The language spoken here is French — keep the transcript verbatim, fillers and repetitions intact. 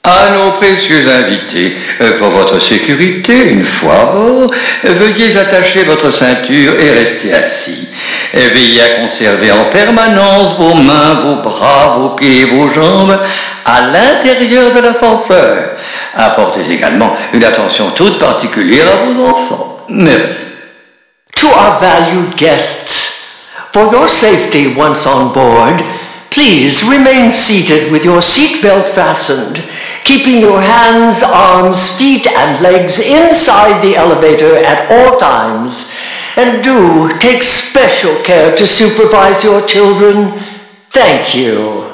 À nos précieux invités, pour votre sécurité, une fois à bord, veuillez attacher votre ceinture et rester assis. Veillez à conserver en permanence vos mains, vos bras, vos pieds et vos jambes à l'intérieur de l'ascenseur. Apportez également une attention toute particulière à vos enfants. Merci. To our valued guests, for your safety once on board, please remain seated with your seatbelt fastened, keeping your hands, arms, feet, and legs inside the elevator at all times. And do take special care to supervise your children. Thank you.